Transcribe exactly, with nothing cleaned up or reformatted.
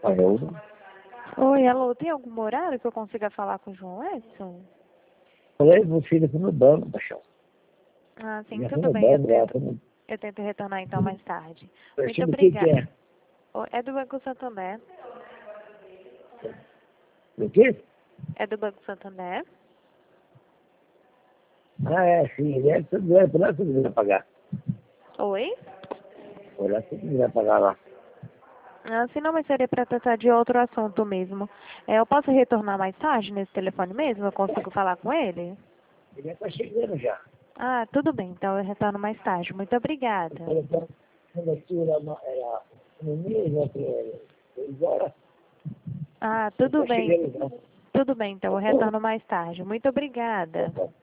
Alô? Oi, alô, tem algum horário que eu consiga falar com o João Edson? Falei, meu filho, foi no banco, paixão. Ah, sim, Já foi tudo no bem, eu banco lá, tento, foi no... eu tento retornar então mais tarde. Muito Percebe o que que obrigada. é? É do Banco Santander? O quê? É do Banco Santander? Ah, é, sim, ele é tudo, é, por lá tudo vai pagar. Oi? Por lá tudo vai pagar lá. Ah, se não, mas seria para tratar de outro assunto mesmo. É, eu posso retornar mais tarde nesse telefone mesmo? Eu consigo falar com ele? Ele já tá chegando já. Ah, tudo bem, então eu retorno mais tarde. Muito O obrigada. telefone, quando aqui era, uma- era no mês, outro era seis horas, Ah, ele tudo tá bem. chegando já. Tudo bem, então Tá eu bom? retorno mais tarde. Muito obrigada. Tá bom.